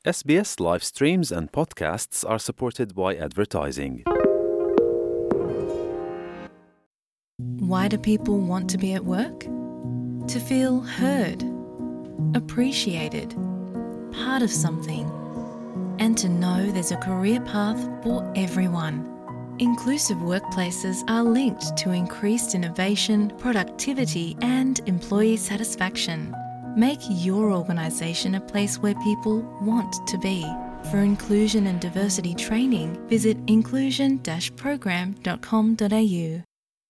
SBS live streams and podcasts are supported by advertising. Why do people want to be at work? To feel heard, appreciated, part of something, and to know there's a career path for everyone. Inclusive workplaces are linked to increased innovation, productivity, and employee satisfaction. Make your organisation a place where people want to be. For inclusion and diversity training, visit inclusion-program.com.au.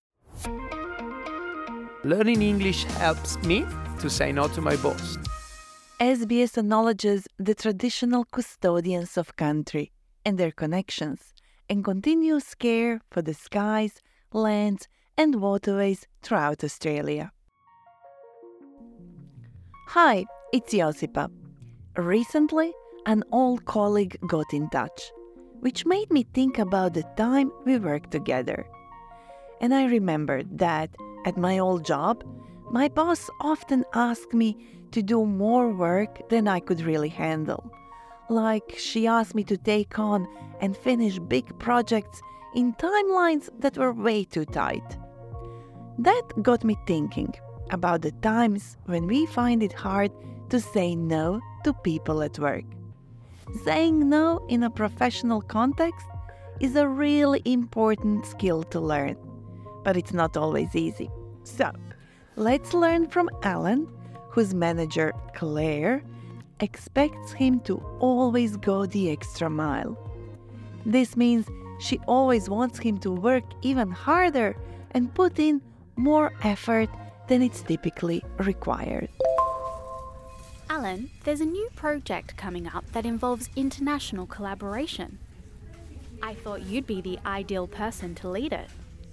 Learning English helps me to say no to my boss. SBS acknowledges the traditional custodians of country and their connections and continuous care for the skies, lands and waterways throughout Australia. Hi, it's Josipa. Recently, an old colleague got in touch, which made me think about the time we worked together. And I remembered that at my old job, my boss often asked me to do more work than I could really handle. Like she asked me to take on and finish big projects in timelines that were way too tight. That got me thinking about the times when we find it hard to say no to people at work. Saying no in a professional context is a really important skill to learn, but it's not always easy. So, let's learn from Alan, whose manager, Claire, expects him to always go the extra mile. This means she always wants him to work even harder and put in more effort than it's typically required. Alan, there's a new project coming up that involves international collaboration. I thought you'd be the ideal person to lead it.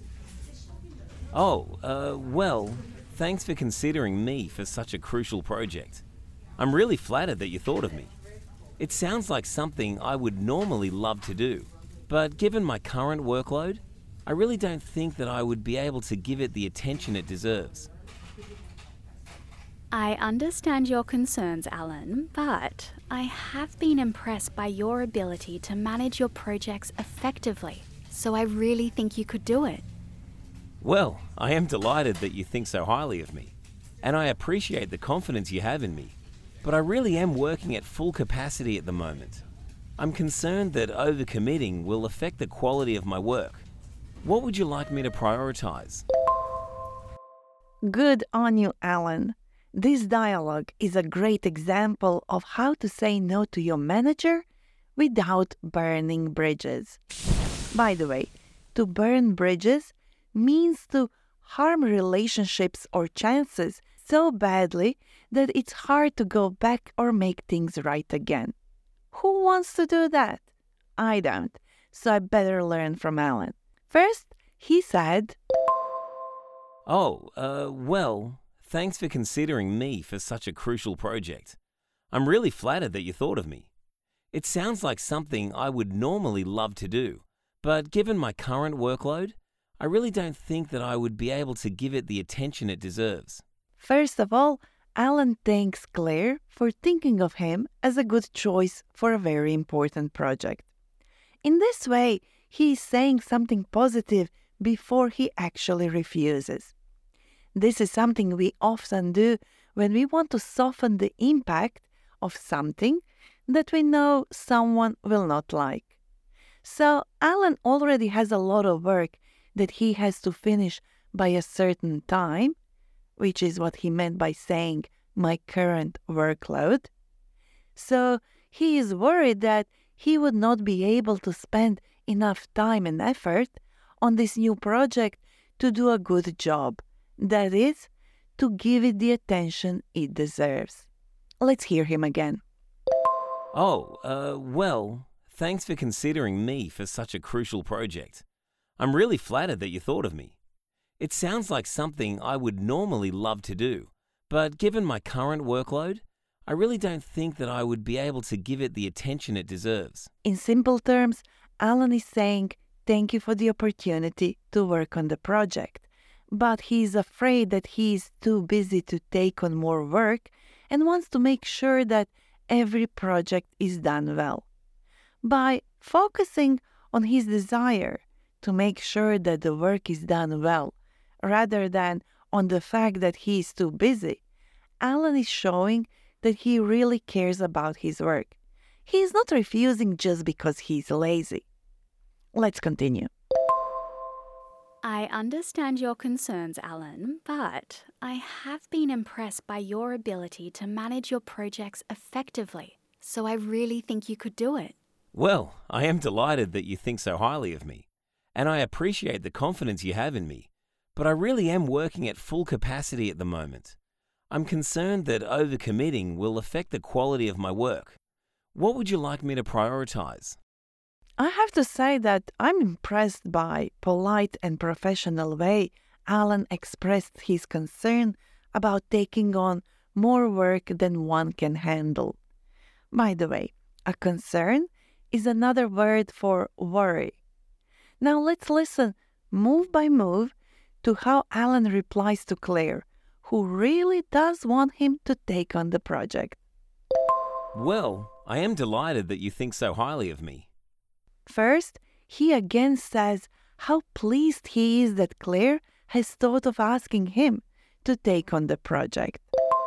Well, thanks for considering me for such a crucial project. I'm really flattered that you thought of me. It sounds like something I would normally love to do, but given my current workload, I really don't think that I would be able to give it the attention it deserves. I understand your concerns, Alan, but I have been impressed by your ability to manage your projects effectively, so I really think you could do it. Well, I am delighted that you think so highly of me, and I appreciate the confidence you have in me, but I really am working at full capacity at the moment. I'm concerned that overcommitting will affect the quality of my work. What would you like me to prioritize? Good on you, Alan. This dialogue is a great example of how to say no to your manager without burning bridges. By the way, to burn bridges means to harm relationships or chances so badly that it's hard to go back or make things right again. Who wants to do that? I don't, so I better learn from Alan. First, he said, Well, thanks for considering me for such a crucial project. I'm really flattered that you thought of me. It sounds like something I would normally love to do, but given my current workload, I really don't think that I would be able to give it the attention it deserves. First of all, Alan thanks Claire for thinking of him as a good choice for a very important project. In this way, he is saying something positive before he actually refuses. This is something we often do when we want to soften the impact of something that we know someone will not like. So Alan already has a lot of work that he has to finish by a certain time, which is what he meant by saying my current workload. So he is worried that he would not be able to spend enough time and effort on this new project to do a good job. That is, to give it the attention it deserves. Let's hear him again. Well, thanks for considering me for such a crucial project. I'm really flattered that you thought of me. It sounds like something I would normally love to do, but given my current workload, I really don't think that I would be able to give it the attention it deserves. In simple terms, Alan is saying thank you for the opportunity to work on the project, but he is afraid that he is too busy to take on more work and wants to make sure that every project is done well. By focusing on his desire to make sure that the work is done well, rather than on the fact that he is too busy, Alan is showing that he really cares about his work. He is not refusing just because he is lazy. Let's continue. I understand your concerns, Alan, but I have been impressed by your ability to manage your projects effectively, so I really think you could do it. Well, I am delighted that you think so highly of me, and I appreciate the confidence you have in me, but I really am working at full capacity at the moment. I'm concerned that overcommitting will affect the quality of my work. What would you like me to prioritize? I have to say that I'm impressed by polite and professional way Alan expressed his concern about taking on more work than one can handle. By the way, a concern is another word for worry. Now let's listen move by move to how Alan replies to Claire, who really does want him to take on the project. Well, I am delighted that you think so highly of me. First, he again says how pleased he is that Claire has thought of asking him to take on the project.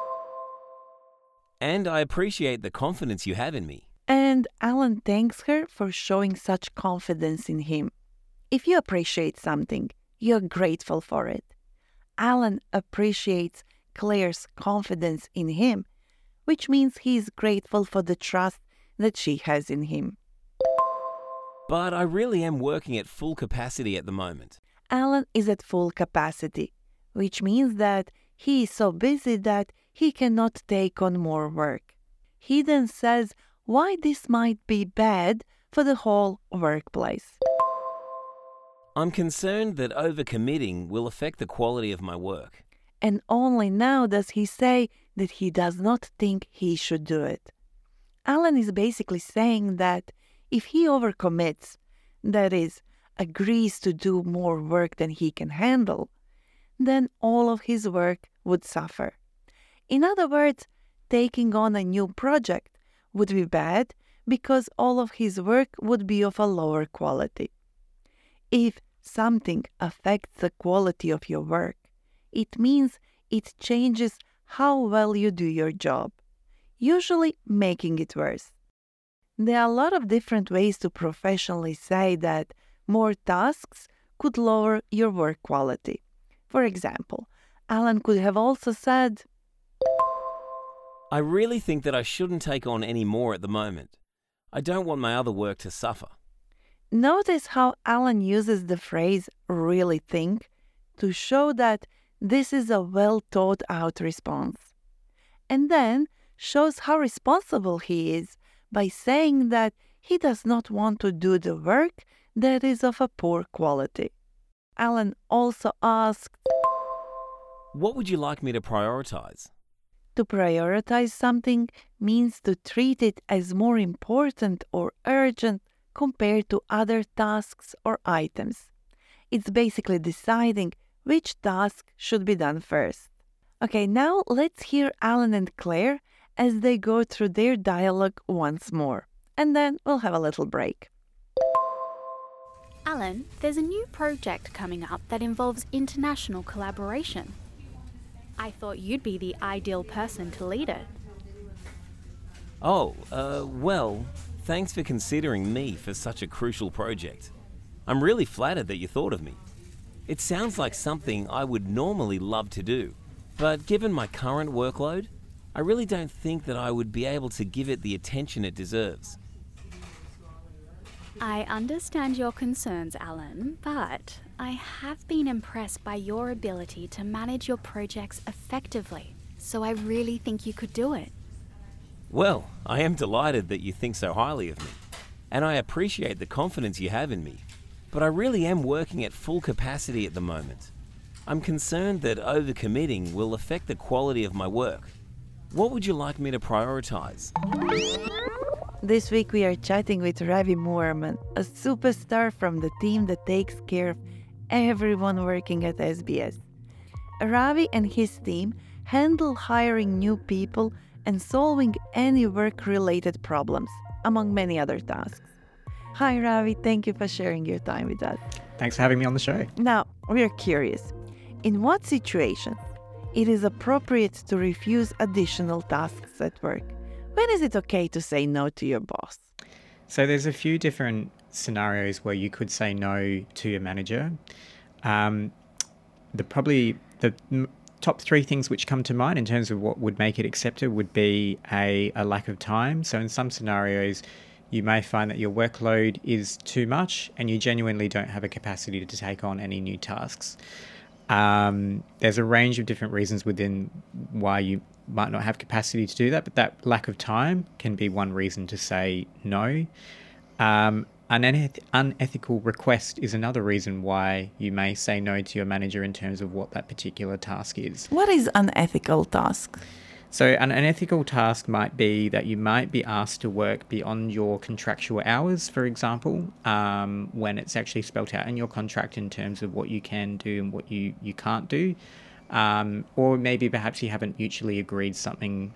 And I appreciate the confidence you have in me. And Alan thanks her for showing such confidence in him. If you appreciate something, you're grateful for it. Alan appreciates Claire's confidence in him, which means he is grateful for the trust that she has in him. But I really am working at full capacity at the moment. Alan is at full capacity, which means that he is so busy that he cannot take on more work. He then says why this might be bad for the whole workplace. I'm concerned that overcommitting will affect the quality of my work. And only now does he say that he does not think he should do it. Alan is basically saying that if he overcommits, that is, agrees to do more work than he can handle, then all of his work would suffer. In other words, taking on a new project would be bad because all of his work would be of a lower quality. If something affects the quality of your work, it means it changes how well you do your job, usually making it worse. There are a lot of different ways to professionally say that more tasks could lower your work quality. For example, Alan could have also said, I really think that I shouldn't take on any more at the moment. I don't want my other work to suffer. Notice how Alan uses the phrase really think to show that this is a well thought out response. And then shows how responsible he is by saying that he does not want to do the work that is of a poor quality. Alan also asked, What would you like me to prioritize? To prioritize something means to treat it as more important or urgent compared to other tasks or items. It's basically deciding which task should be done first. Okay, now let's hear Alan and Claire as they go through their dialogue once more, and then we'll have a little break. Alan, there's a new project coming up that involves international collaboration. I thought you'd be the ideal person to lead it. Well, thanks for considering me for such a crucial project. I'm really flattered that you thought of me. It sounds like something I would normally love to do, but given my current workload, I really don't think that I would be able to give it the attention it deserves. I understand your concerns, Alan, but I have been impressed by your ability to manage your projects effectively, so I really think you could do it. Well, I am delighted that you think so highly of me, and I appreciate the confidence you have in me, but I really am working at full capacity at the moment. I'm concerned that overcommitting will affect the quality of my work. What would you like me to prioritize? This week we are chatting with Ravi Moorman, a superstar from the team that takes care of everyone working at SBS. Ravi and his team handle hiring new people and solving any work-related problems, among many other tasks. Hi Ravi, thank you for sharing your time with us. Thanks for having me on the show. Now, we are curious. In what situations it is appropriate to refuse additional tasks at work? When is it okay to say no to your boss? So there's a few different scenarios where you could say no to your manager. The top three things which come to mind in terms of what would make it accepted would be a lack of time. So in some scenarios, you may find that your workload is too much and you genuinely don't have a capacity to take on any new tasks. There's a range of different reasons within why you might not have capacity to do that, but that lack of time can be one reason to say no. An unethical request is another reason why you may say no to your manager in terms of what that particular task is. What is unethical task? So an unethical task might be that you might be asked to work beyond your contractual hours, for example, when it's actually spelt out in your contract in terms of what you can do and what you can't do. Or maybe perhaps you haven't mutually agreed something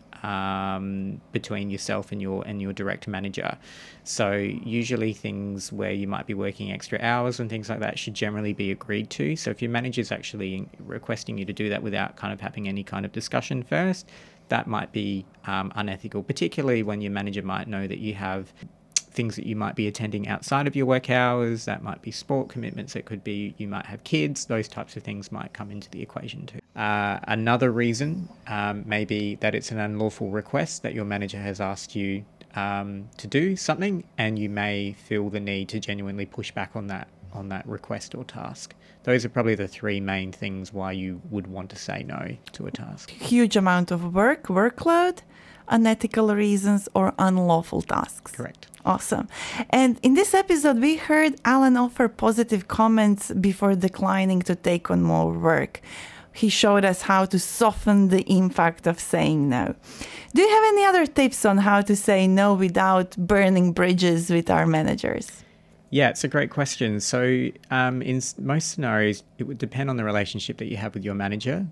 between yourself and your direct manager. So usually things where you might be working extra hours and things like that should generally be agreed to. So if your manager's actually requesting you to do that without kind of having any kind of discussion first, that might be unethical, particularly when your manager might know that you have things that you might be attending outside of your work hours. That might be sport commitments. It could be you might have kids. Those types of things might come into the equation too. Another reason may be that it's an unlawful request that your manager has asked you to do something, and you may feel the need to genuinely push back on that request or task. Those are probably the three main things why you would want to say no to a task. Huge amount of workload, unethical reasons, or unlawful tasks. Correct. Awesome. And in this episode, we heard Alan offer positive comments before declining to take on more work. He showed us how to soften the impact of saying no. Do you have any other tips on how to say no without burning bridges with our managers? Yeah, it's a great question. So in most scenarios, it would depend on the relationship that you have with your manager.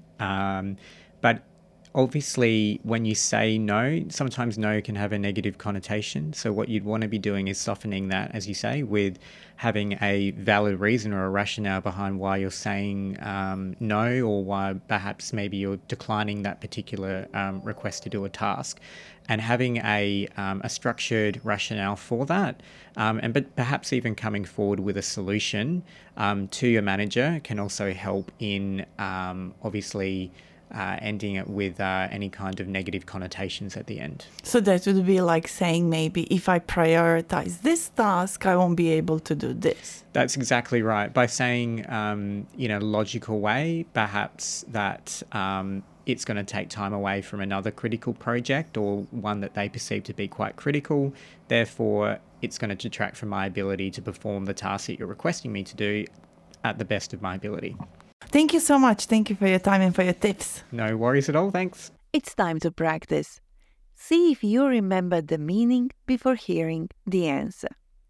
But obviously, when you say no, sometimes no can have a negative connotation. So what you'd want to be doing is softening that, as you say, with having a valid reason or a rationale behind why you're saying no, or why perhaps maybe you're declining that particular request to do a task, and having a structured rationale for that, but perhaps even coming forward with a solution to your manager can also help in obviously ending it with any kind of negative connotations at the end. So that would be like saying maybe if I prioritize this task, I won't be able to do this. That's exactly right. By saying in a logical way, perhaps that it's going to take time away from another critical project or one that they perceive to be quite critical. Therefore, it's going to detract from my ability to perform the task that you're requesting me to do at the best of my ability. Thank you so much. Thank you for your time and for your tips. No worries at all. Thanks. It's time to practice. See if you remember the meaning before hearing the answer.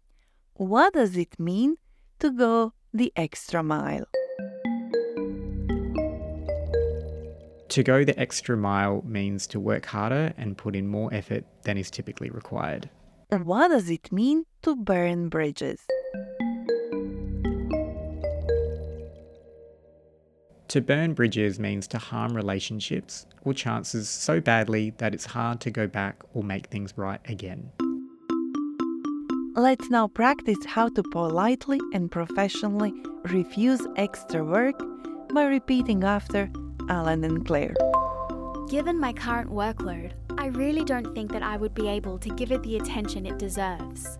What does it mean to go the extra mile? To go the extra mile means to work harder and put in more effort than is typically required. What does it mean to burn bridges? To burn bridges means to harm relationships or chances so badly that it's hard to go back or make things right again. Let's now practice how to politely and professionally refuse extra work by repeating after Alan and Claire. Given my current workload, I really don't think that I would be able to give it the attention it deserves.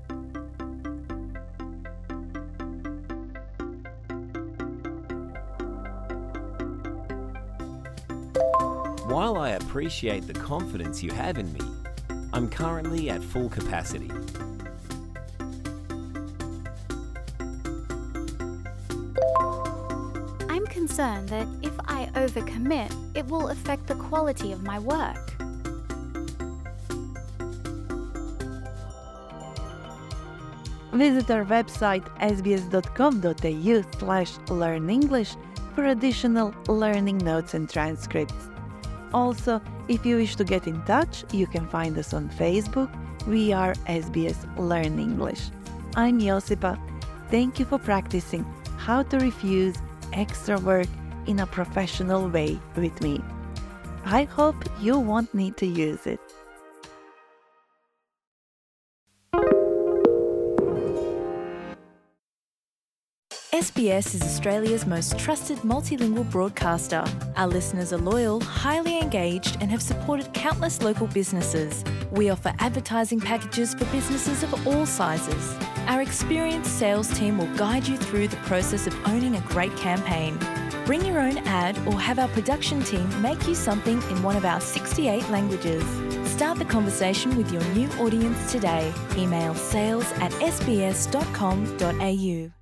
While I appreciate the confidence you have in me, I'm currently at full capacity. I'm concerned that if I overcommit, it will affect the quality of my work. Visit our website sbs.com.au/learnenglish for additional learning notes and transcripts. Also, if you wish to get in touch, you can find us on Facebook. We are SBS Learn English. I'm Josipa. Thank you for practicing how to refuse extra work in a professional way with me. I hope you won't need to use it. SBS is Australia's most trusted multilingual broadcaster. Our listeners are loyal, highly engaged, and have supported countless local businesses. We offer advertising packages for businesses of all sizes. Our experienced sales team will guide you through the process of owning a great campaign. Bring your own ad or have our production team make you something in one of our 68 languages. Start the conversation with your new audience today. Email sales@sbs.com.au.